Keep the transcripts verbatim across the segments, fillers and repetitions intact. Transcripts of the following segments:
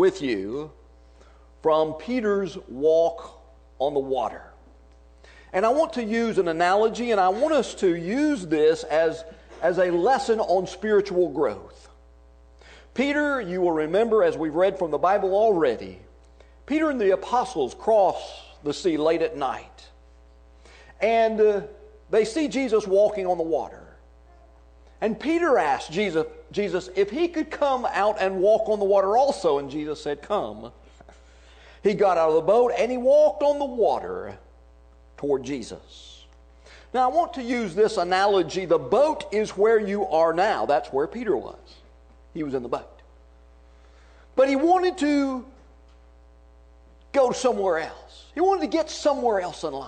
with you from Peter's walk on the water. And I want to use an analogy, and I want us to use this as, as a lesson on spiritual growth. Peter, you will remember, as we've read from the Bible already, Peter and the apostles cross the sea late at night. And uh, they see Jesus walking on the water. And Peter asked Jesus, Jesus if he could come out and walk on the water also. And Jesus said, come. He got out of the boat and he walked on the water toward Jesus. Now I want to use this analogy. The boat is where you are now. That's where Peter was. He was in the boat. But he wanted to go somewhere else. He wanted to get somewhere else in life.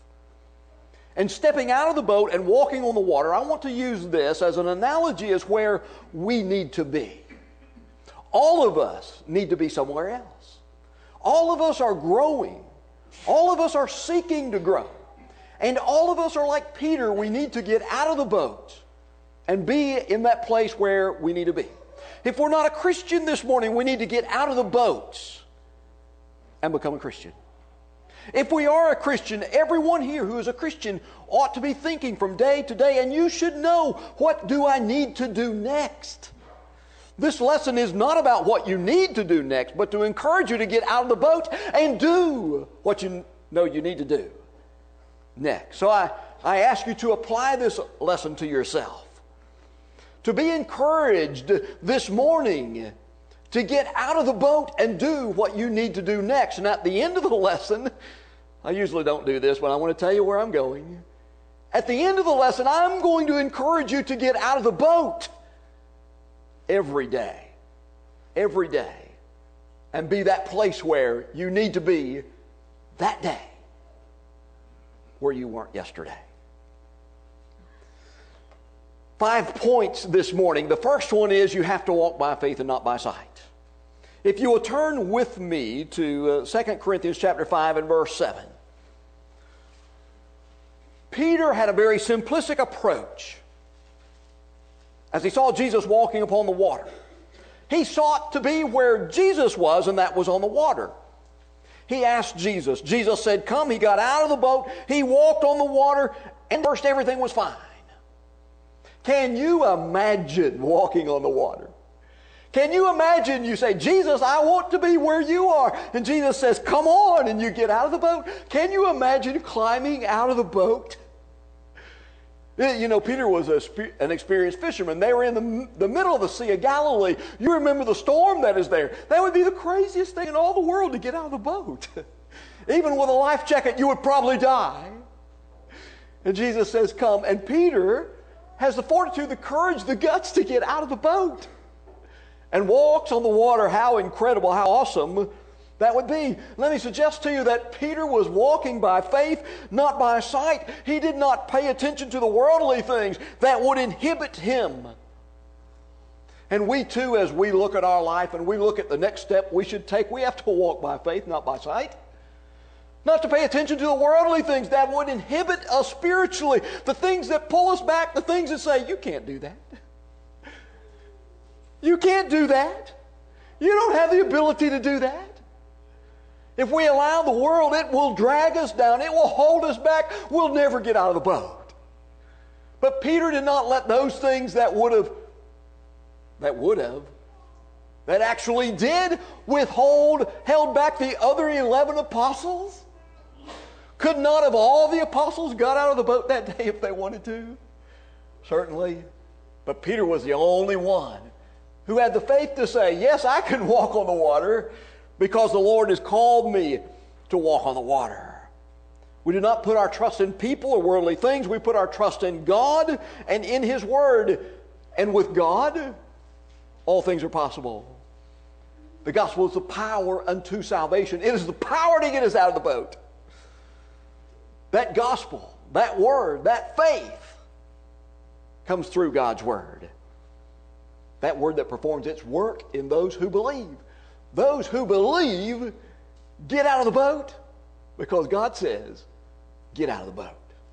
And stepping out of the boat and walking on the water, I want to use this as an analogy as where we need to be. All of us need to be somewhere else. All of us are growing. All of us are seeking to grow. And all of us are like Peter. We need to get out of the boat and be in that place where we need to be. If we're not a Christian this morning, we need to get out of the boat and become a Christian. If we are a Christian, everyone here who is a Christian ought to be thinking from day to day, and you should know, what do I need to do next? This lesson is not about what you need to do next, but to encourage you to get out of the boat and do what you know you need to do next. So I, I ask you to apply this lesson to yourself. To be encouraged this morning to get out of the boat and do what you need to do next. And at the end of the lesson, I usually don't do this, but I want to tell you where I'm going. At the end of the lesson, I'm going to encourage you to get out of the boat every day. Every day. And be that place where you need to be that day, where you weren't yesterday. Five points this morning. The first one is you have to walk by faith and not by sight. If you will turn with me to uh, Second Corinthians chapter five and verse seven. Peter had a very simplistic approach as he saw Jesus walking upon the water. He sought to be where Jesus was, and that was on the water. He asked Jesus. Jesus said, come. He got out of the boat. He walked on the water, and first everything was fine. Can you imagine walking on the water? Can you imagine you say, Jesus, I want to be where you are. And Jesus says, come on, and you get out of the boat. Can you imagine climbing out of the boat? You know, Peter was a, an experienced fisherman. They were in the, the middle of the Sea of Galilee. You remember the storm that is there. That would be the craziest thing in all the world to get out of the boat. Even with a life jacket, you would probably die. And Jesus says, come. And Peter has the fortitude, the courage, the guts to get out of the boat and walks on the water. How incredible, how awesome that would be. Let me suggest to you that Peter was walking by faith, not by sight. He did not pay attention to the worldly things that would inhibit him. And we too, as we look at our life and we look at the next step we should take, we have to walk by faith, not by sight. Not to pay attention to the worldly things that would inhibit us spiritually. The things that pull us back, the things that say, you can't do that. You can't do that. You don't have the ability to do that. If we allow the world, it will drag us down. It will hold us back. We'll never get out of the boat. But Peter did not let those things that would have, that would have, that actually did withhold, held back the other eleven apostles. Could not have all the apostles got out of the boat that day if they wanted to? Certainly. But Peter was the only one who had the faith to say, yes, I can walk on the water because the Lord has called me to walk on the water. We do not put our trust in people or worldly things. We put our trust in God and in His Word. And with God, all things are possible. The gospel is the power unto salvation. It is the power to get us out of the boat. That gospel, that word, that faith comes through God's Word. That word that performs its work in those who believe. Those who believe get out of the boat because God says, get out of the boat.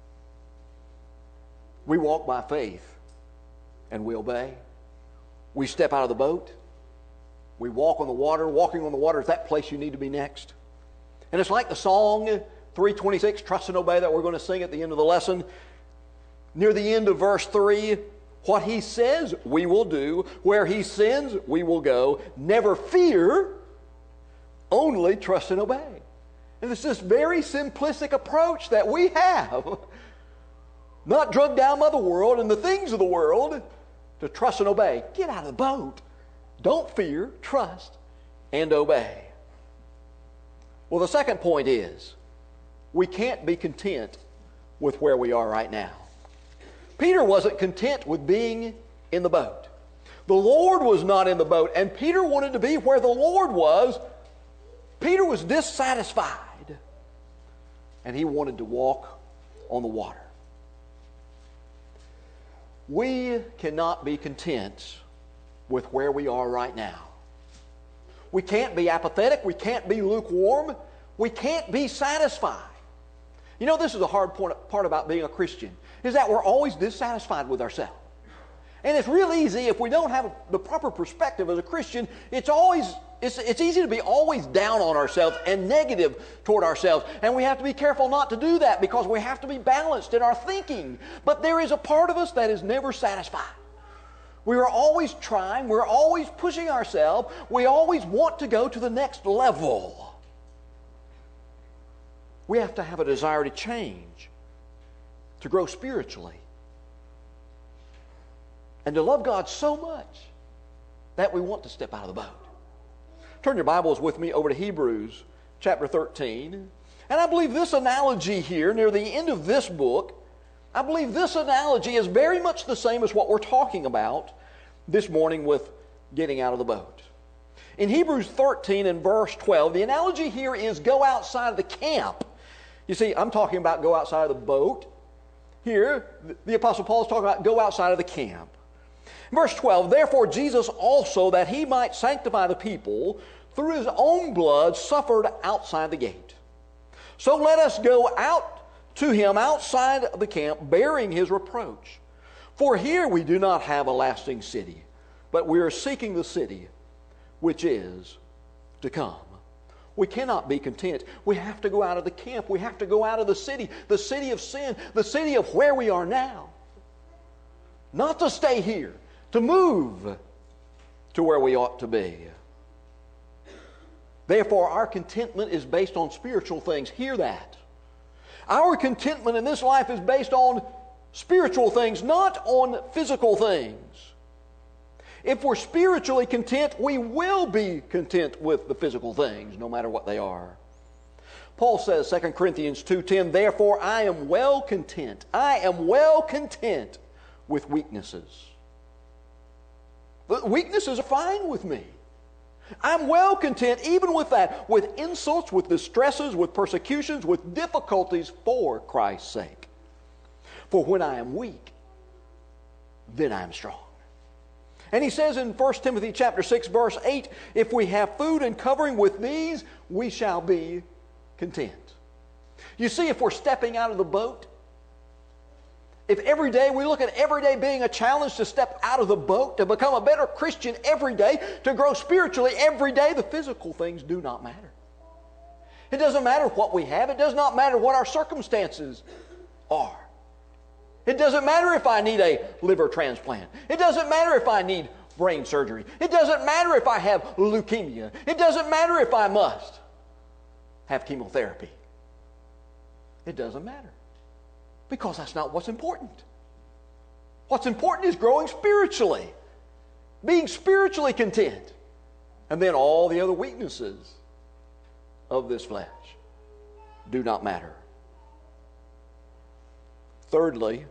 We walk by faith and we obey. We step out of the boat We walk on the water. Walking on the water is that place you need to be next. And it's like the song three twenty-six, Trust and Obey, that we're going to sing at the end of the lesson. Near the end of verse three, what he says, we will do. Where he sends, we will go. Never fear, only trust and obey. And it's this very simplistic approach that we have, not drugged down by the world and the things of the world, to trust and obey. Get out of the boat. Don't fear, trust, and obey. Well, the second point is, we can't be content with where we are right now. Peter wasn't content with being in the boat. The Lord was not in the boat, and Peter wanted to be where the Lord was. Peter was dissatisfied, and he wanted to walk on the water. We cannot be content with where we are right now. We can't be apathetic. We can't be lukewarm. We can't be satisfied. You know, this is a hard part about being a Christian, is that we're always dissatisfied with ourselves. And it's real easy, if we don't have the proper perspective as a Christian, it's always it's, it's easy to be always down on ourselves and negative toward ourselves. And we have to be careful not to do that, because we have to be balanced in our thinking. But there is a part of us that is never satisfied. We are always trying, we're always pushing ourselves, we always want to go to the next level. We have to have a desire to change, to grow spiritually, and to love God so much that we want to step out of the boat. Turn your Bibles with me over to Hebrews chapter thirteen. And I believe this analogy here, near the end of this book, I believe this analogy is very much the same as what we're talking about this morning with getting out of the boat. In Hebrews thirteen and verse twelve, the analogy here is go outside of the camp. You see, I'm talking about go outside of the boat. Here, the Apostle Paul is talking about go outside of the camp. Verse twelve, therefore Jesus also, that he might sanctify the people, through his own blood suffered outside the gate. So let us go out to him outside of the camp, bearing his reproach. For here we do not have a lasting city, but we are seeking the city which is to come. We cannot be content. We have to go out of the camp. We have to go out of the city, the city of sin, the city of where we are now. Not to stay here, to move to where we ought to be. Therefore, our contentment is based on spiritual things. Hear that. Our contentment in this life is based on spiritual things, not on physical things. If we're spiritually content, we will be content with the physical things, no matter what they are. Paul says, Second Corinthians two ten, therefore I am well content. I am well content with weaknesses. The weaknesses are fine with me. I'm well content even with that, with insults, with distresses, with persecutions, with difficulties for Christ's sake. For when I am weak, then I am strong. And he says in First Timothy chapter six, verse eight, if we have food and covering, with these we shall be content. You see, if we're stepping out of the boat, if every day we look at every day being a challenge to step out of the boat, to become a better Christian every day, to grow spiritually every day, the physical things do not matter. It doesn't matter what we have. It does not matter what our circumstances are. It doesn't matter if I need a liver transplant. It doesn't matter if I need brain surgery. It doesn't matter if I have leukemia. It doesn't matter if I must have chemotherapy. It doesn't matter. Because that's not what's important. What's important is growing spiritually. Being spiritually content. And then all the other weaknesses of this flesh do not matter. Thirdly,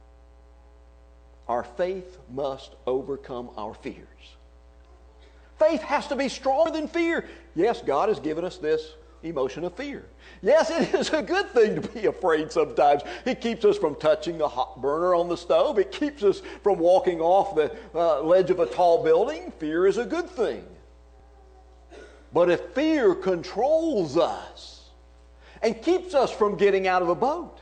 our faith must overcome our fears. Faith has to be stronger than fear. Yes, God has given us this emotion of fear. Yes, it is a good thing to be afraid sometimes. It keeps us from touching the hot burner on the stove. It keeps us from walking off the uh, ledge of a tall building. Fear is a good thing. But if fear controls us and keeps us from getting out of the boat,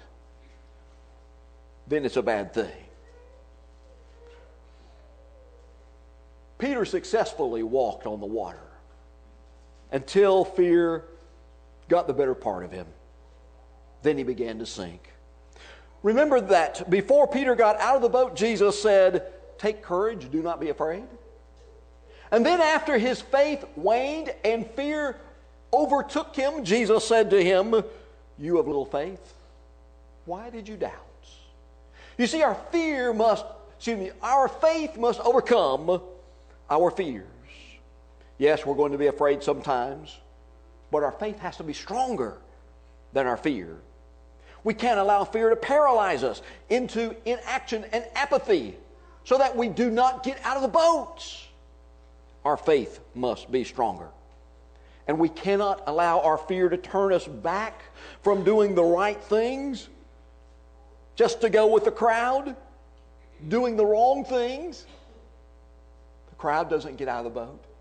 then it's a bad thing. Peter successfully walked on the water until fear got the better part of him. Then he began to sink. Remember that before Peter got out of the boat, Jesus said, "Take courage, do not be afraid." And then after his faith waned and fear overtook him, Jesus said to him, "You of little faith, why did you doubt?" You see, our fear must, excuse me, our faith must overcome our fears. Yes, we're going to be afraid sometimes, but our faith has to be stronger than our fear. We can't allow fear to paralyze us into inaction and apathy so that we do not get out of the boat. Our faith must be stronger. And we cannot allow our fear to turn us back from doing the right things just to go with the crowd, doing the wrong things. The crowd doesn't get out of the boat.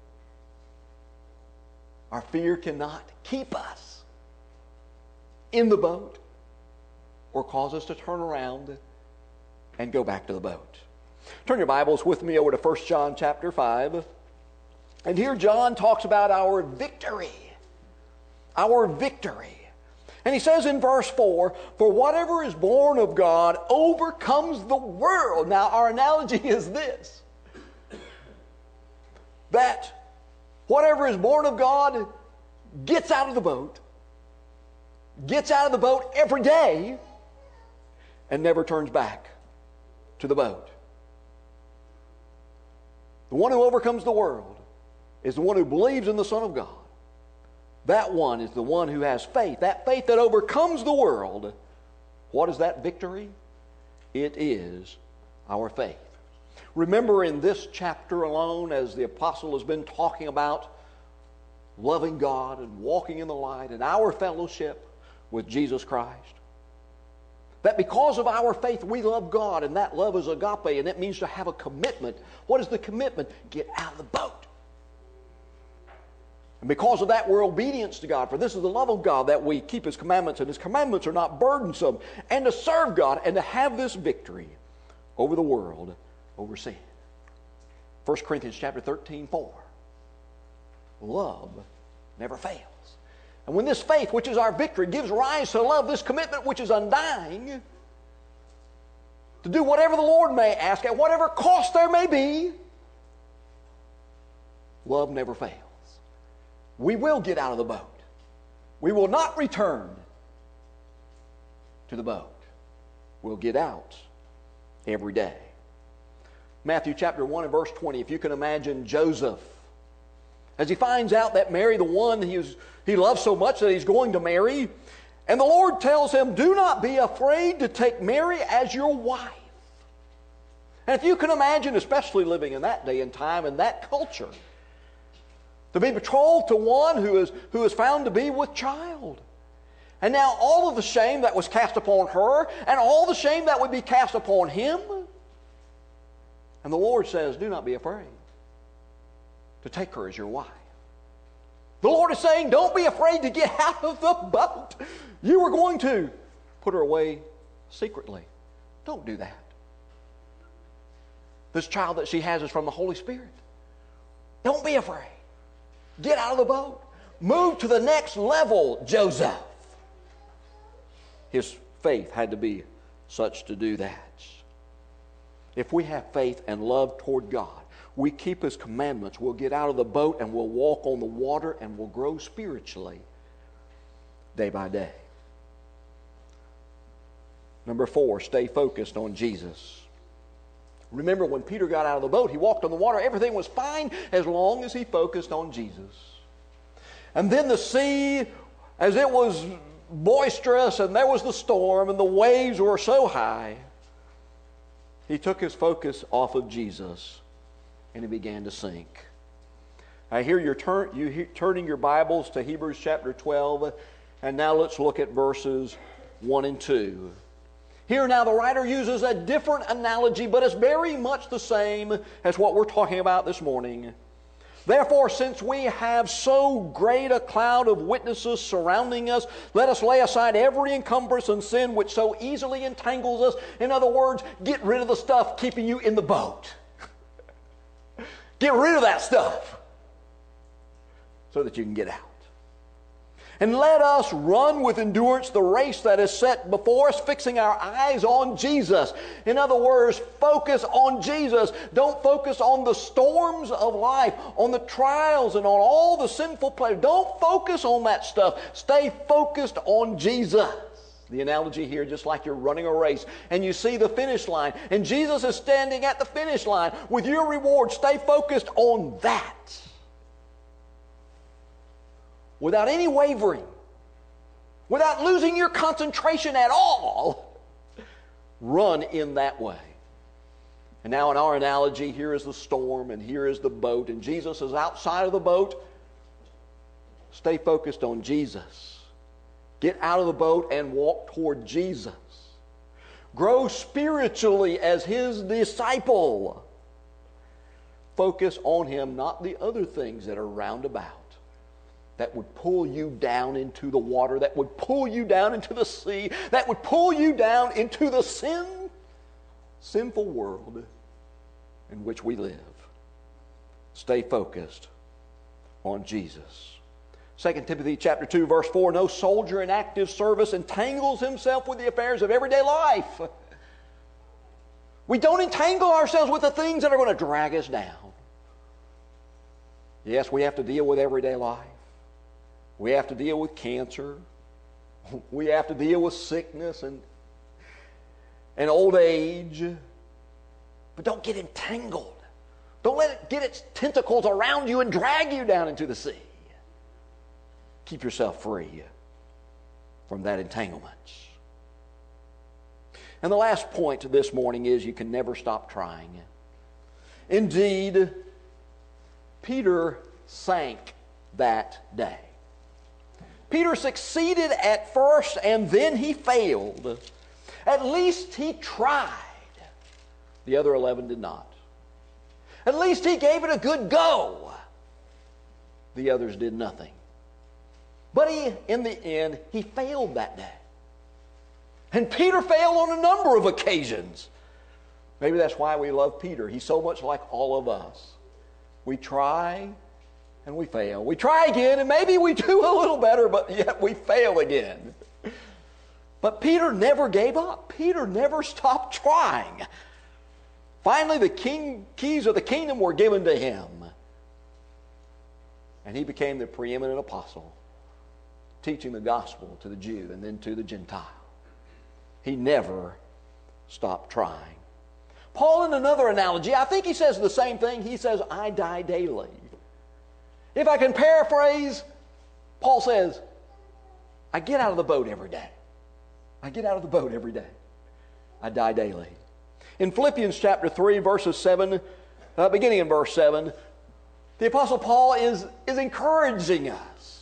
Our fear cannot keep us in the boat or cause us to turn around and go back to the boat. Turn your Bibles with me over to First John chapter five. And here John talks about our victory. Our victory. And he says in verse four, "For whatever is born of God overcomes the world." Now our analogy is this, that whatever is born of God gets out of the boat, gets out of the boat every day, and never turns back to the boat. The one who overcomes the world is the one who believes in the Son of God. That one is the one who has faith, that faith that overcomes the world. What is that victory? It is our faith. Remember in this chapter alone, as the apostle has been talking about loving God and walking in the light and our fellowship with Jesus Christ, that because of our faith we love God, and that love is agape, and it means to have a commitment. What is the commitment? Get out of the boat. And because of that, we're obedience to God. For this is the love of God, that we keep His commandments, and His commandments are not burdensome. And to serve God and to have this victory over the world, over sin. First Corinthians chapter thirteen, four. Love never fails. And when this faith, which is our victory, gives rise to love, this commitment which is undying, to do whatever the Lord may ask, at whatever cost there may be, love never fails. We will get out of the boat. We will not return to the boat. We'll get out every day. Matthew chapter one and verse twenty, if you can imagine Joseph, as he finds out that Mary, the one he, was, he loves so much that he's going to marry, and the Lord tells him, "Do not be afraid to take Mary as your wife." And if you can imagine, especially living in that day and time and that culture, to be betrothed to one who is, who is found to be with child. And now all of the shame that was cast upon her and all the shame that would be cast upon him. And the Lord says, "Do not be afraid to take her as your wife." The Lord is saying, don't be afraid to get out of the boat. You were going to put her away secretly. Don't do that. This child that she has is from the Holy Spirit. Don't be afraid. Get out of the boat. Move to the next level, Joseph. His faith had to be such to do that. If we have faith and love toward God, we keep His commandments, we'll get out of the boat and we'll walk on the water and we'll grow spiritually day by day. Number four, stay focused on Jesus. Remember, when Peter got out of the boat, he walked on the water. Everything was fine as long as he focused on Jesus. And then the sea, as it was boisterous and there was the storm and the waves were so high, he took his focus off of Jesus and he began to sink. I hear you're turn, you hear, turning your Bibles to Hebrews chapter twelve, and now let's look at verses one and two. Here now the writer uses a different analogy, but it's very much the same as what we're talking about this morning. Therefore, since we have so great a cloud of witnesses surrounding us, let us lay aside every encumbrance and sin which so easily entangles us. In other words, get rid of the stuff keeping you in the boat. Get rid of that stuff so that you can get out. And let us run with endurance the race that is set before us, fixing our eyes on Jesus. In other words, focus on Jesus. Don't focus on the storms of life, on the trials and on all the sinful pleasures. Don't focus on that stuff. Stay focused on Jesus. The analogy here, just like you're running a race and you see the finish line and Jesus is standing at the finish line with your reward. Stay focused on that. Without any wavering, without losing your concentration at all, run in that way. And now in our analogy, here is the storm and here is the boat, and Jesus is outside of the boat. Stay focused on Jesus. Get out of the boat and walk toward Jesus. Grow spiritually as His disciple. Focus on Him, not the other things that are round about, that would pull you down into the water, that would pull you down into the sea, that would pull you down into the sin, sinful world in which we live. Stay focused on Jesus. Second Timothy chapter two, verse four, no soldier in active service entangles himself with the affairs of everyday life. We don't entangle ourselves with the things that are going to drag us down. Yes, we have to deal with everyday life. We have to deal with cancer. We have to deal with sickness and, and old age. But don't get entangled. Don't let it get its tentacles around you and drag you down into the sea. Keep yourself free from that entanglement. And the last point this morning is you can never stop trying. Indeed, Peter sank that day. Peter succeeded at first and then he failed. At least he tried. The other eleven did not. At least he gave it a good go. The others did nothing. But he, in the end, he failed that day. And Peter failed on a number of occasions. Maybe that's why we love Peter. He's so much like all of us. We try and we fail. We try again and maybe we do a little better, but yet we fail again. But Peter never gave up. Peter never stopped trying. Finally, the king, keys of the kingdom were given to him. And he became the preeminent apostle, teaching the gospel to the Jew and then to the Gentile. He never stopped trying. Paul, in another analogy, I think he says the same thing. He says, I die daily. If I can paraphrase, Paul says, I get out of the boat every day. I get out of the boat every day. I die daily. In Philippians chapter three, verses seven, uh, beginning in verse seven, the Apostle Paul is, is encouraging us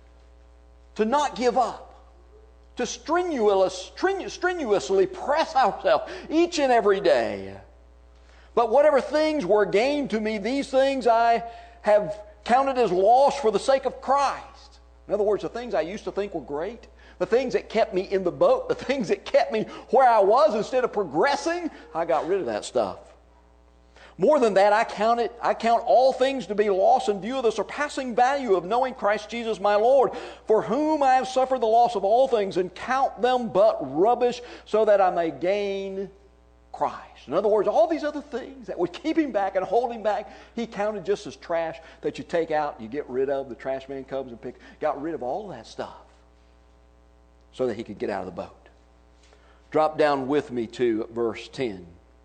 to not give up, to strenuous, strenu, strenuously press ourselves each and every day. But whatever things were gained to me, these things I have counted as loss for the sake of Christ. In other words, the things I used to think were great, the things that kept me in the boat, the things that kept me where I was instead of progressing, I got rid of that stuff. More than that, I count it, I count all things to be loss in view of the surpassing value of knowing Christ Jesus my Lord, for whom I have suffered the loss of all things, and count them but rubbish, so that I may gain Christ. In other words, all these other things that would keep him back and hold him back, he counted just as trash that you take out, you get rid of, the trash man comes and picks, got rid of all that stuff so that he could get out of the boat. Drop down with me to verse ten.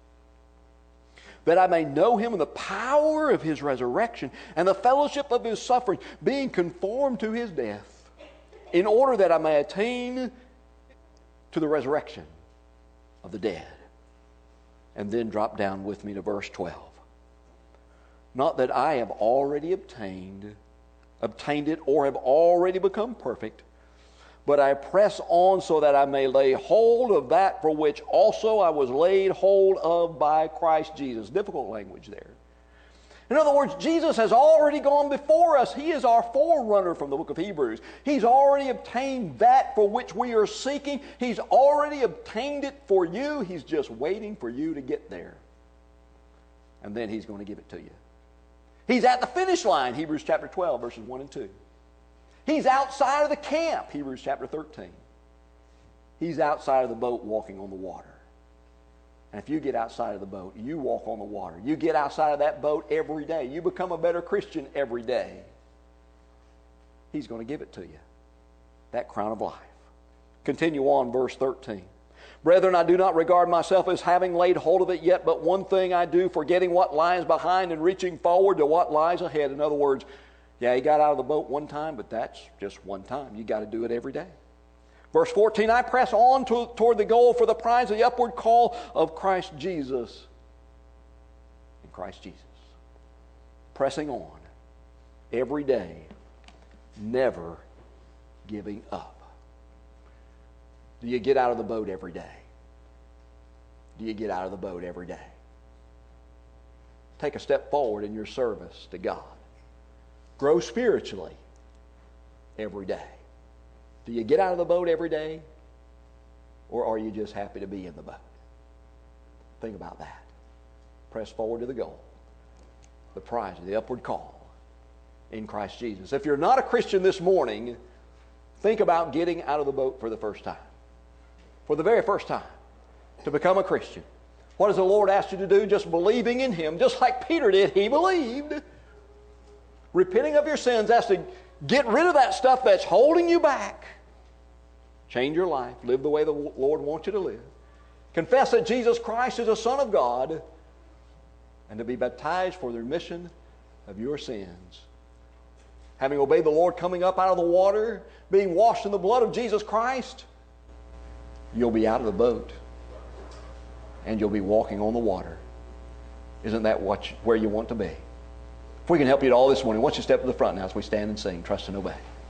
That I may know him in the power of his resurrection and the fellowship of his suffering, being conformed to his death, in order that I may attain to the resurrection of the dead. And then drop down with me to verse twelve. Not that I have already obtained, obtained it or have already become perfect, but I press on so that I may lay hold of that for which also I was laid hold of by Christ Jesus. Difficult language there. In other words, Jesus has already gone before us. He is our forerunner from the book of Hebrews. He's already obtained that for which we are seeking. He's already obtained it for you. He's just waiting for you to get there. And then he's going to give it to you. He's at the finish line, Hebrews chapter twelve, verses one and two. He's outside of the camp, Hebrews chapter thirteen. He's outside of the boat walking on the water. And if you get outside of the boat, you walk on the water. You get outside of that boat every day. You become a better Christian every day. He's going to give it to you. That crown of life. Continue on, verse thirteen. Brethren, I do not regard myself as having laid hold of it yet, but one thing I do, forgetting what lies behind and reaching forward to what lies ahead. In other words, yeah, he got out of the boat one time, but that's just one time. You got to do it every day. Verse fourteen, I press on to, toward the goal for the prize of the upward call of Christ Jesus. In Christ Jesus. Pressing on every day, never giving up. Do you get out of the boat every day? Do you get out of the boat every day? Take a step forward in your service to God. Grow spiritually every day. Do you get out of the boat every day? Or are you just happy to be in the boat? Think about that. Press forward to the goal. The prize of the upward call in Christ Jesus. If you're not a Christian this morning, think about getting out of the boat for the first time. For the very first time. To become a Christian. What does the Lord ask you to do? Just believing in Him. Just like Peter did. He believed. Repenting of your sins has to get rid of that stuff that's holding you back. Change your life. Live the way the Lord wants you to live. Confess that Jesus Christ is the Son of God. And to be baptized for the remission of your sins. Having obeyed the Lord, coming up out of the water, being washed in the blood of Jesus Christ, you'll be out of the boat. And you'll be walking on the water. Isn't that what you, where you want to be? If we can help you at all this morning, why don't you step to the front now as we stand and sing, Trust and Obey.